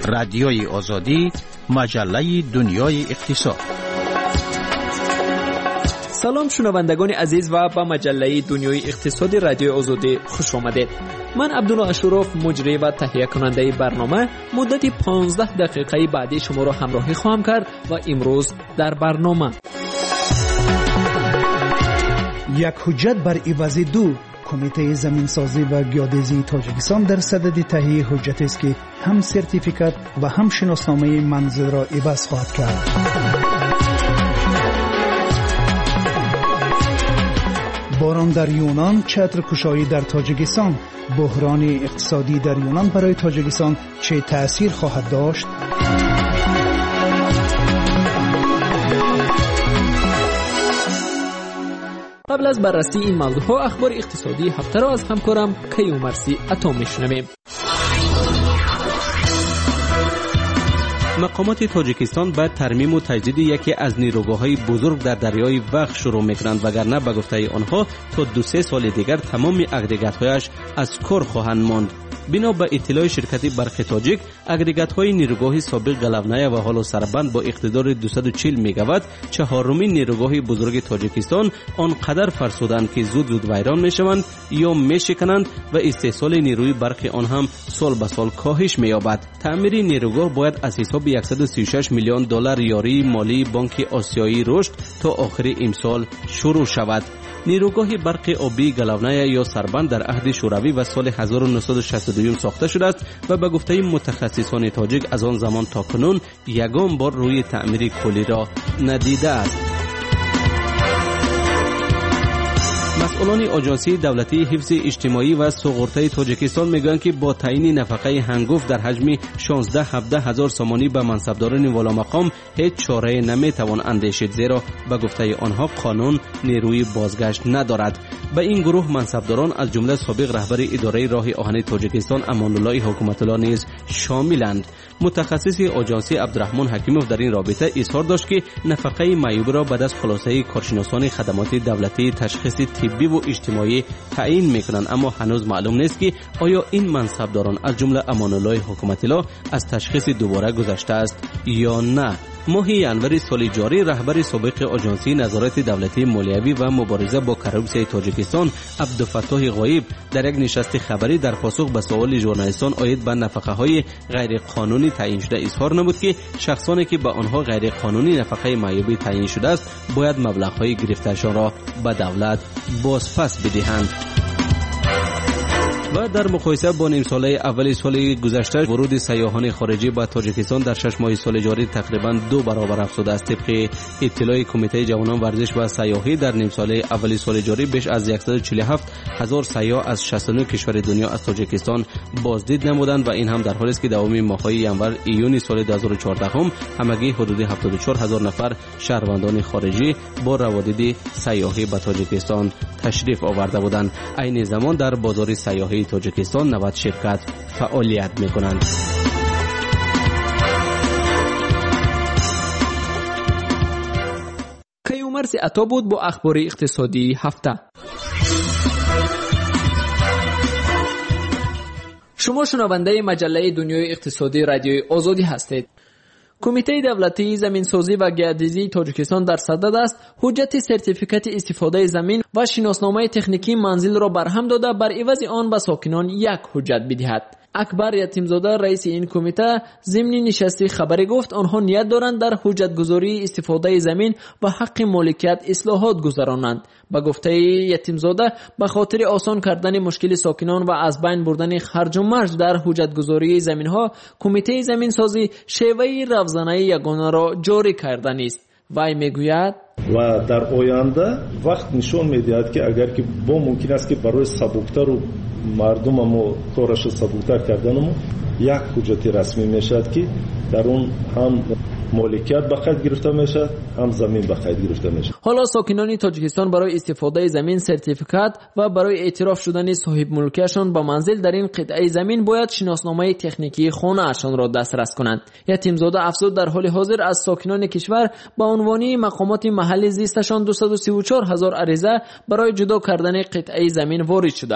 رادیوی آزادی، مجله دنیای اقتصاد. سلام شنوندگان عزیز و به مجله دنیای اقتصادی رادیوی آزادی خوش آمدید. من عبدالله اشرف، مجری و تهیه کننده برنامه، مدت 15 دقیقه بعدی شما را همراهی خواهم کرد و امروز در برنامه یک حجت بر عوض دو. کمیته زمینسازی و گیودزی تاجیکستان در صدد تهیه حجتی است که هم سرتیفیکات و هم شناسنامه منزل را عوض خواهد کرد. باران در یونان، چتر کشایی در تاجیکستان. بحران اقتصادی در یونان برای تاجیکستان چه تأثیر خواهد داشت؟ قبل از بررسی این موضوعها اخبار اقتصادی هفته را از همکارم کیومرثی عطا میشنویم. مقامات تاجیکستان بعد ترمیم و تجدید یکی از نیروگاه‌های بزرگ در دریای وقت شروع می‌کنند، وگرنه به گفته آنها تا 2-3 سال دیگر تمام اگریگات‌هایش از کار خواهند ماند. بنا به اطلاع شرکت برق تاجیک، اگریگات‌های نیروگاه سابق قلعه‌نیا و حالا سربند با اقتدار 240 میگاوات چهارمین نیروگاه بزرگ تاجیکستان آنقدر فرسودند که زود ویران میشوند یا میشکنند و استحصال نیروی برق آن هم سال به سال کاهش می‌یابد. تعمیر نیروگاه باید از حساب 136 میلیون دلار یاری مالی بانک آسیایی رشد تا آخر امسال شروع شود. نیروگاه برق آبی قلعه‌نیا یا سربند در عهد شوروی و سال 1962 ساخته شده است و به گفته متخصصان تاجیک از آن زمان تا کنون یگان بار روی تعمیر کلی را ندیده است. مسئولان آژانسی دولتی حفظ اجتماعی و سوغورته تاجیکستان میگویند که با تعیین نفقه هنگفت در حجم 16-17 هزار سامانی به منصبداران والا مقام هیچ چاره نمیتوان اندیشید، زیرا به گفته آنها قانون نیروی بازگشت ندارد. به این گروه منصبداران از جمله سابق رهبر اداره راه آهن تاجیکستان امان الله حکومت الله نیز شاملند. متخصص آژانسی عبدالرحمن حکیموف در این رابطه اظهار داشت که نفقه معیوب را بعد از خلاصه کارشناسان خدمات دولتی تشخیص طبی و اجتماعی تعیین میکنند، اما هنوز معلوم نیست که آیا این منصبداران از جمله امان الله حکومت الله از تشخیص دوباره گذشته است یا نه. ماه ینور سال جاری رهبر سابق آژانسی نظارت دولتی مالیوی و مبارزه با کروپسیون تاجیکستان عبدالفتاح غایب در یک نشست خبری در پاسخ به سوال ژورنالیستان عاید به نفقه‌های غیر قانونی تعیین شده اظهار نمود که شخصانی که به آنها غیر قانونی نفقه معیوب تعیین شده است باید مبلغ‌های گرفته‌شان را به دولت بازپس بدهند. و در مقایسه با نیم ساله اول سال گذشته ورود سیاحان خارجی به تاجیکستان در 6 ماه سال جاری تقریبا 2 برابر افزوده است. طبق اطلاع کمیته جوانان ورزش و سیاحی در نیم ساله اول سال جاری بیش از 147 هزار سیاح از 69 کشور دنیا از تاجیکستان بازدید نمودند و این هم در حالی است که دوام ماه‌های ینور ایون سال 2014 همگی حدود 74 هزار نفر شهروندان خارجی با روادید سیاحی به تاجیکستان تشریف آورده بودند. عین زمان در بازار سیاحی تاجیکستان 90 شرکت فعالیت می‌کنند. کیومرثی عطا بود با اخبار اقتصادی هفته. شما شنونده مجله دنیای اقتصادی رادیوی آزادی هستید. کمیته دولتی زمینسازی و گیودزی تاجیکستان در صدد است حجت سرتیفیکات استفاده زمین و شناسنامه تکنیکی منزل را برهم داده بر عوض آن به ساکنان یک حجت بدهد. اکبر یتیمزاده رئیس این کمیته ضمن نشست خبری گفت آنها نیت دارند در حجت گذاری استفاده زمین و حق مالکیت اصلاحات گذرانند. به گفته یتیمزاده به خاطر آسان کردن مشکل ساکنان و از بین بردن خرج و مرج در حجت گذاری زمین ها کمیته زمین سازی شیوه روزانه یگانه را جاری کردن است. وی میگوید و در آینده وقت نشون میدهد که اگر که با ممکن است که برای سبکتر و مردم هم کارش سبکتر کردن یک حجت رسمی میشد که در اون هم مالکیت به قید گرفته میشه هم زمین به قید گرفته میشه. حالا ساکنان تاجیکستان برای استفاده زمین سرتیفیکات و برای اعتراف شدن صاحب ملکیشان با منزل در این قطعه زمین باید شناسنامه تکنیکی خانه اشان را دسترس کنند. یتیمزاده افزود در حال حاضر از ساکنان کشور با عنوان مقامات محلی زیستشان 234,000 عریضه برای جدا کردن قطعه زمین وارد شده است.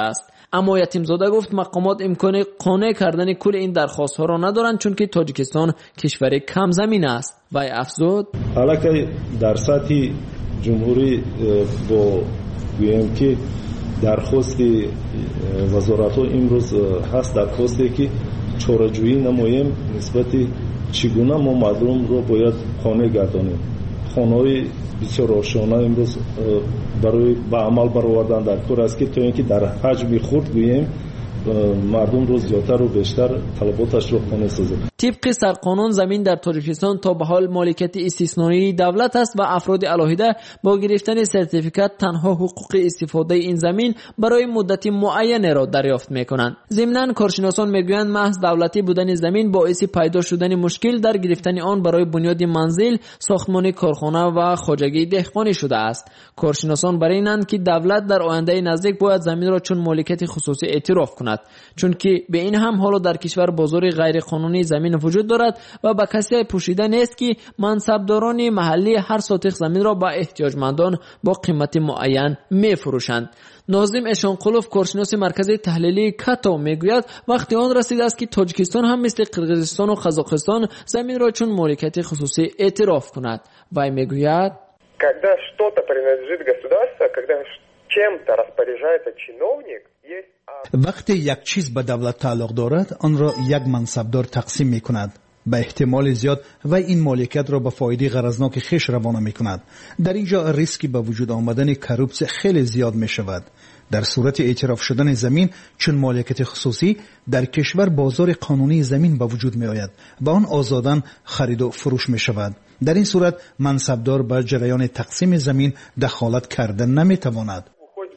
اما یتیمزاده گفت مقامات امکان قانع کردن کل این درخواست ها را ندارند چون که تاجیکستان کشور کم زمین است. و افزود حالا در سطح جمهوری با گویم که درخواست وزارت ها امروز هست، درخواستی که چاره‌جویی نماییم نسبت چگونه ما مردم رو باید قانع گردانیم. خانه‌های بسیار روشنه امروز برای به عمل برآوردن در کار است که تا اینکه در حجم خرد گوییم مردم رو زیادتر و بیشتر طلباتش رو خانه سازه. طبق سرقانون زمین در تاجیکستان تا به حال مالکیت استثنایی دولت است و افراد علاهده با گرفتن سرتیفیکات تنها حقوق استفاده این زمین برای مدت معین را دریافت می‌کنند. ضمناً کارشناسان میگویند محض دولتی بودن زمین باعث پیدا شدن مشکل در گرفتن آن برای بنیاد منزل، ساختمان کارخانه و خواجگی دهقانی شده است. کارشناسان برای اینند که دولت در آینده نزدیک باید زمین را چون مالکیت خصوصی اعتراف کند، چون که به این هم حالا در کشور بازار غیر قانونی زمین وجود دارد و به کسی پوشیده نیست که منصبداران محلی هر ساتق زمین را به احتیاجمندان با قیمت معین می‌فروشند. ناظم اشانقلوف کارشناس مرکز تحلیلی کاتا میگوید وقتی آن رسیده است که تاجیکستان هم مثل قرقیزستان و قزاقستان زمین را چون مالکیت خصوصی اعتراف کند. و میگوید когда что-то принадлежит государству, когда чем-то распоряжается чиновник, وقتی یک چیز به دولت تعلق دارد آن را یک منصبدار تقسیم می کند. به احتمال زیاد و این مالکیت را به فایده غرضناک خیش روانه می کند. در اینجا ریسکی به وجود آمدن کروپسی خیلی زیاد می شود. در صورت اعتراف شدن زمین چون مالکیت خصوصی در کشور بازار قانونی زمین به وجود می آید و آن آزاداً خرید و فروش می شود. در این صورت منصبدار به جریان تقسیم زمین دخالت کردن نمی تواند.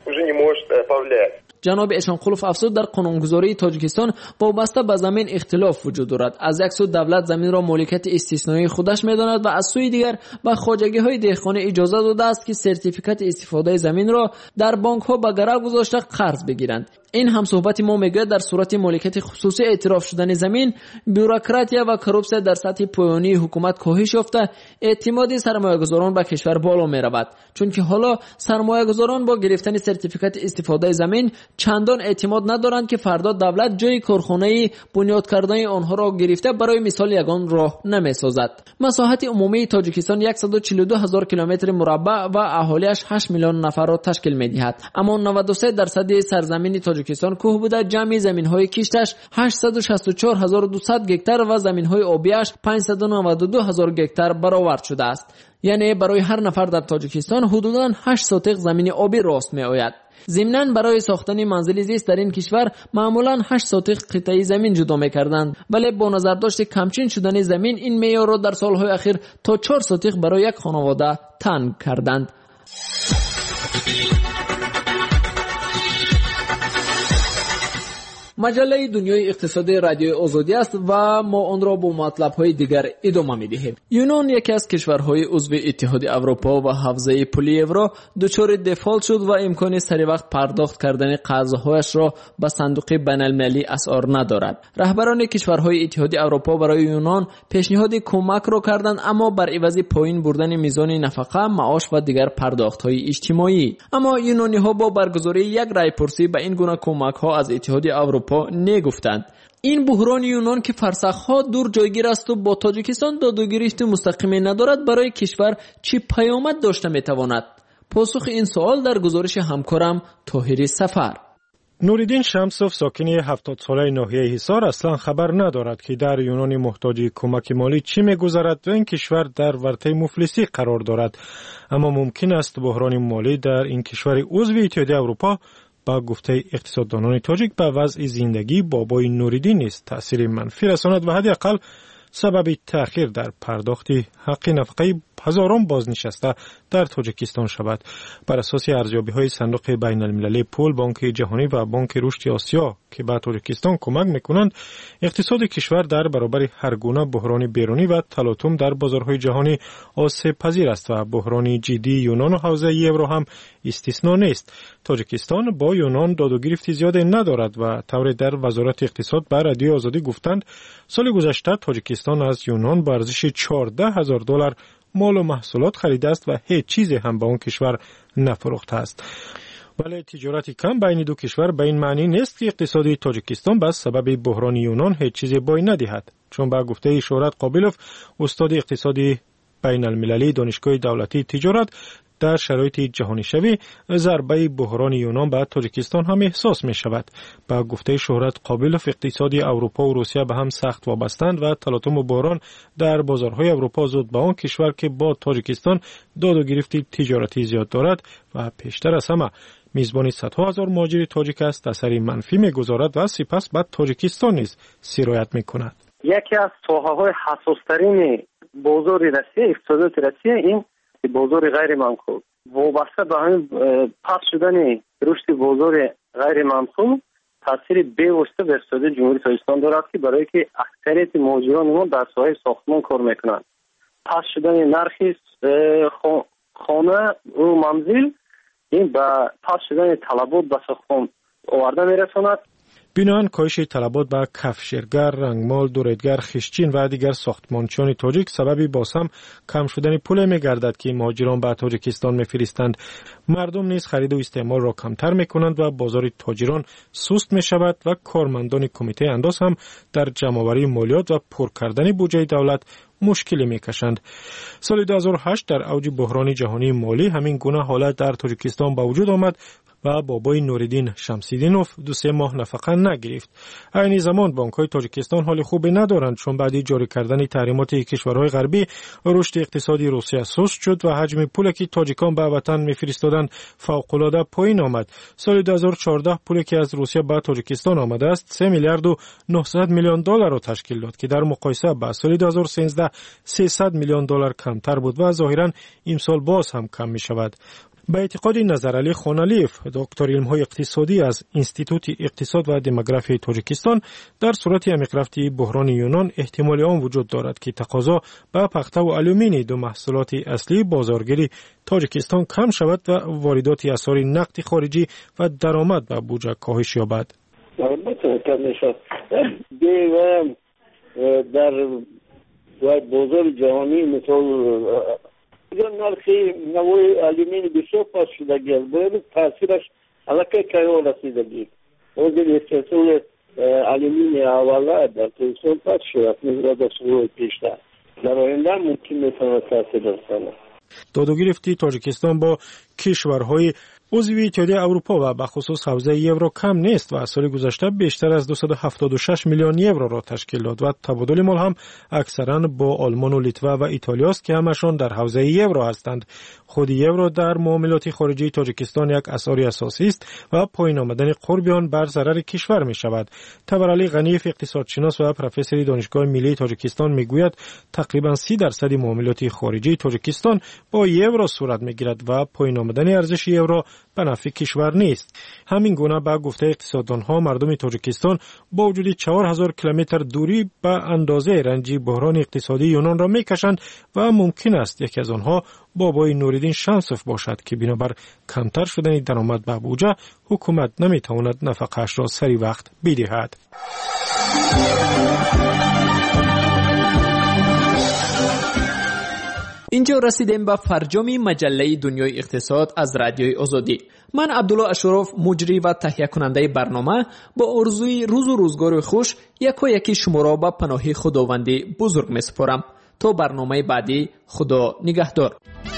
جناب اشانقلوف افزود در قانونگذاری تاجیکستان وابسته به زمین اختلاف وجود دارد. از یک سو دولت زمین را مالکیت استثنایی خودش می‌داند و از سوی دیگر به خواجگی‌های دهقانی اجازه داده است که سرتیفیکات استفاده زمین را در بانک‌ها به گرو گذاشته قرض بگیرند. این هم صحبت ما میگه در صورت مالکیت خصوصی اعتراف شدن زمین بیوروکراتیا و کروپسی در سطح پایانی حکومت کاهش یافته، اعتماد سرمایه‌گذاران به کشور بالا می‌رود، چون که حالا سرمایه‌گذاران با گرفتن سرتیفیکات استفاده زمین چندان اعتماد ندارند که فردا دولت جای کارخانه بنیاد کردن آنها را گرفته برای مثال یگان راه نمی‌سازد. مساحت عمومی تاجیکستان 142,000 کیلومتر مربع و اهالیش 8 میلیون نفر را تشکیل می‌دهد، اما 93% سرزمین تاجیکستان کوه بوده. جمعی زمین‌های کشتش 864,200 گکتار و زمین‌های آبیش 592,000 گکتار برآورد شده است. یعنی برای هر نفر در تاجیکستان حدوداً 8 ساتق زمین آبی راست می‌آید. ضمناً برای ساختن منزل زیست در این کشور معمولاً 8 ساتق قطعه زمین جدا می‌کردند، ولی با نظر داشت کمچین شدن زمین این معیار را در سال‌های اخیر تا 4 ساتق برای یک خانواده تنگ کردند. مجله دنیای اقتصادی رادیوی آزادی است و ما آن را با مطلب‌های دیگر ادامه می‌دهیم. یونان یکی از کشورهای عضو اتحاد اروپا و حوزه پولی اورو دچار دفالت شد و امکان سریع وقت پرداخت کردن قرض‌هایش را به صندوق بین‌المللی اسعار ندارد. رهبران کشورهای اتحاد اروپا برای یونان پیشنهاد کمک را کردند، اما بر عوض پایین بردن میزان نفقه، معاش و دیگر پرداخت‌های اجتماعی. اما یونانی‌ها با برگزاری یک رای‌پرسی به این گونه کمک‌ها از اتحاد اروپا نگفتند. این بحران یونان که فرسخ‌ها دور جایگیر است و با تاجیکستان دادوگریشت مستقیمی ندارد برای کشور چه پیامد داشته میتواند؟ پاسخ این سوال در گزارش همکارم طاهری سفر. نوریدین شمسوف ساکن 70 ساله ناحیه حصار اصلا خبر ندارد که در یونان محتاج کمک مالی چی می‌گذرد و این کشور در ورطه مفلسی قرار دارد. اما ممکن است بحران مالی در این کشور عضو اتحاد اروپا با گفته اقتصاددانان تاجیک به وضع زندگی بابای نوریدین نیست تأثیر منفی رساند و حداقل سبب تأخیر در پرداخت حق نفقه هزاران بازنشسته در تاجیکستان شود. بر اساس ارزیابی‌های صندوق بین‌المللی پول، بانک جهانی و بانک رشد آسیا که به تاجیکستان کمک می‌کنند، اقتصاد کشور در برابر هر گونه بحران بیرونی و تلاطم در بازارهای جهانی آسیب پذیر است و بحران جدی یونان و حوزه اورو هم استثنا نیست. تاجیکستان با یونان دادوگریفتی زیاد ندارد و طور در وزارت اقتصاد به رادیو آزادی گفتند سال گذشته تاجیکستان از یونان به ارزش $14,000 مال و محصولات خریده است و هیچ چیزی هم به اون کشور نفروخته است. ولی تجارت کم بین دو کشور به این معنی نیست که اقتصادی تاجیکستان بس سبب بحران یونان هیچ چیزی بای ندهد. چون با گفته شهرت قابلوف، استاد اقتصادی بین المللی دانشگاه دولتی تجارت، در شرایط جهانی شوی ضربه بحران یونان به تاجیکستان هم احساس می شود. با گفته شهرت قابلوف، اقتصادی اروپا و روسیه به هم سخت وابستند و تلاطم بحران در بازارهای اروپا زود به آن کشور که با تاجیکستان داد و گرفت تجارتی زیاد دارد و پیشتر از همه میزبانی صدها هزار مهاجر تاجیک است اثری منفی میگذارد و سپس بعد تاجیکستان نیز سرایت میکند. یکی از ساحه‌های حساس‌ترین بازار روسیه، اقتصادات روسیه، این بازار غیر منقول وابسته به همین پخش شدن رشد بازار غیر منقول تاثیر بی‌واسطه بر اقتصاد جمهوری تاجیکستان دارد که برای که اکثریت مهاجران ما در ساحه ساختمان کار میکنند. پخش شدن نرخ خانه و منزل این با پخش شدن طلبات به ساختمان آورده میرساند. بنابراین کاهش طلبات به کفشرگر، رنگمال، دوریدگر، خشچین و دیگر ساختمانچیان تاجیک سببی باز هم کم شدن پول می‌گردد که مهاجران به تاجیکستان می‌فرستند. مردم نیز خرید و استعمال را کمتر می‌کنند و بازار تاجران سست می‌شود و کارمندان کمیته انداز هم در جمع‌آوری مالیات و پر کردن بودجه دولت مشکلی می‌کشند. سال 2008 در اوج بحران جهانی مالی همین گونه حالت در تاجیکستان به وجود آمد و بابای نوریدین شمسیدینوف 2-3 ماه نفقه نگرفت. این زمان بانک‌های تاجیکستان حال خوبی ندارند، چون بعد جاری کردن تحریمات کشورهای غربی رشد اقتصادی روسیه سست شد و حجم پولی که تاجیکان به وطن می‌فرستادند فوق‌العاده پایین آمد. سال 2014 پولی که از روسیه به تاجیکستان آمده است 3 میلیارد و 900 میلیون دلار را تشکیل داد که در مقایسه با سال 2013 300 میلیون دلار کمتر بود و ظاهراً امسال باز هم کم می‌شود. به اعتقاد نظرعلی خانالیف، دکتر علم‌های اقتصادی از انستیتوت اقتصاد و دموگرافی تاجیکستان، در صورت عمیق رفتی بحران یونان احتمال آن وجود دارد که تقاضا به پخته و آلومینی دو محصولات اصلی بازارگیری تاجیکستان کم شود و واردات اثار نقد خارجی و درآمد به بودجه کاهش یابد. در بازار جهانی مثل نرخی نوع آلومینی بسیار پاس شدگی است. باید تاثیرش علاقه کهو رسیدگی. وزیر استحصال آلومینی اولا در تاثیر پاس شد نظر در سروع پیشتر. در آینده ممکن میتواند تاثیر رساند. داد و گرفتی تاجیکستان با کشورهای عضو اتحادیه اروپا و به خصوص حوزه یورو کم نیست و از سال گذشته بیشتر از 276 میلیون یورو را تشکیل داد و تبادل مال هم اکثرا با آلمان و لیتوا و ایتالیا است که همشان در حوزه یورو هستند. خود یورو در معاملات خارجی تاجیکستان یک اثر اساسی است و پایین آمدن قرب آن بر ضرر کشور می شود. تبرعلی غنیف، اقتصادشناس و پروفسور دانشگاه ملی تاجیکستان میگوید تقریبا 30% معاملات خارجی تاجیکستان با یورو صورت میگیرد و پایین آمدن ارزش یورو به نفع کشور نیست. همین گونه به گفته اقتصاددانها مردم تاجیکستان با وجود 4000 کیلومتر دوری به اندازه رنج بحران اقتصادی یونان را میکشند و ممکن است یکی از آنها بابای نوریدین شمسوف باشد که بنابر کمتر شدن درآمد به بودجه حکومت نمیتواند نفقه‌اش را سری وقت بدهد. اینجا رسیدیم به فرجام مجله دنیای اقتصاد از رادیوی آزادی. من عبدالله اشرف، مجری و تهیه کننده برنامه، با آرزوی روز و روزگار خوش یکی شما را به پناه خداوندی بزرگ میسپارم. تا برنامه بعدی، خدا نگهدار.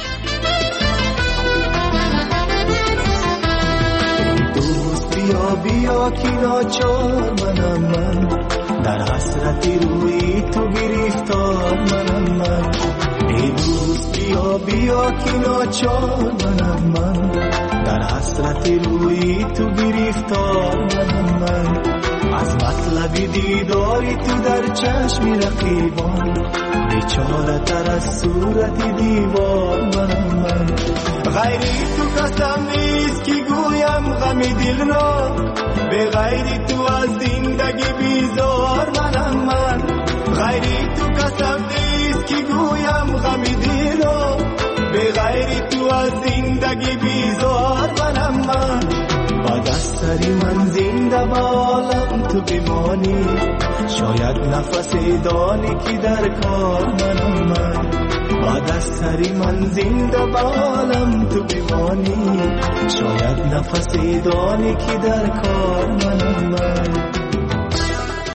دوست بیا که ناچار منم من، در حسرتی روی تو گرفتار منم من. ای دوست بیا که ناچار منم من، در حسرتی روی تو گرفتار منم من. از مطلب دیداری تو در چشم رقیبان، بیچاره تر از صورت دیوار منم من. غیری تو قسم نیست که گویم غم دل را، به غیری تو از زندگی بیزار منم من. غیری تو قسم نیست که گویم غم دل را، به غیری تو از زندگی بیزار منم من. با دستری من زندگی زنده بالم تو بمانی، شاید نفس دانی که در کار منم من. بعد از سری من زنده بالم تو بمانی، شاید نفس دانی که در کار منم من.